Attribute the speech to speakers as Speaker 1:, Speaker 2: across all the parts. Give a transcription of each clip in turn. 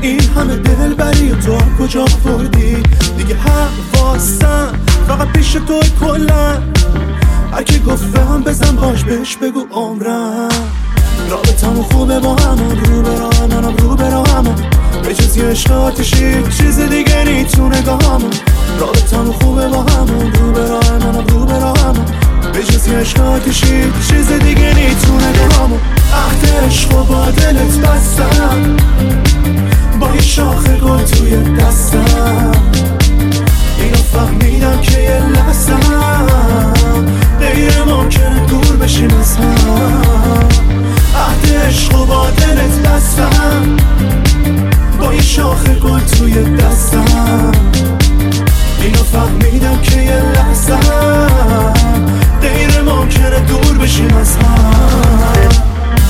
Speaker 1: این همه دل بری و تو کجا بردی؟ دیگه حواسم فقط پیش توی کلن. هرکی گفت هم بزن باش بهش بگو عمرم. رابطمون خوبه با همون، رو به راه منم رو به راه همون. به جز یه عشق آتشی چیز دیگه نی تو نگاهمون. رابطمون خوبه با همون، رو به راه منم رو به راه همون. به جز یه عشق آتشی چیز دیگه نی تو نگاهمون. عهد عشق و با دلت بستم، با یه شاخه گل توی دستم. اینو فهمیدم که یه لحظم غیر ممکنه دور بشیم از هم. عهد عشق و با دلت بستم، با یه شاخه گل توی دستم. اینو فهمیدم که یه لحظم غیر ممکنه دور بشیم از هم.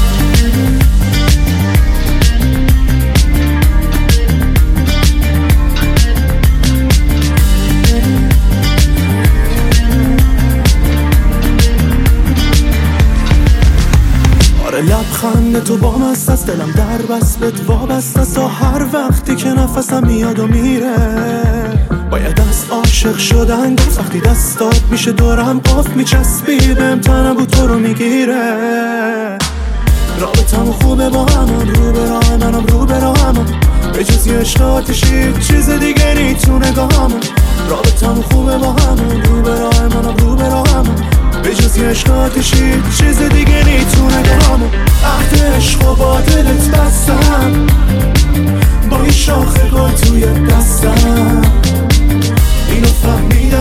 Speaker 1: لبخند تو با مست است، دلم در وصلت وابسته است. تا هر وقتی که نفسم میاد و میره باید از عاشق شدن گفت. وقتی دستات میشه دورم قف میچسبی بهم، تنم تو رو میگیره. رابطمون خوبه با همون، رو به راه منم رو به راه همون. به جز یه عشق آتشی چیز دیگه نی تو نگاهمون. رابطمون خوبه با همون، رو به راه منم رو به راه همون. به جز یه عشق آتشی چیز دیگه نی تو نگاهمون. عهد عشق و با دلت بستم، با یه شاخه گل توی دستم. اینو فهمیدم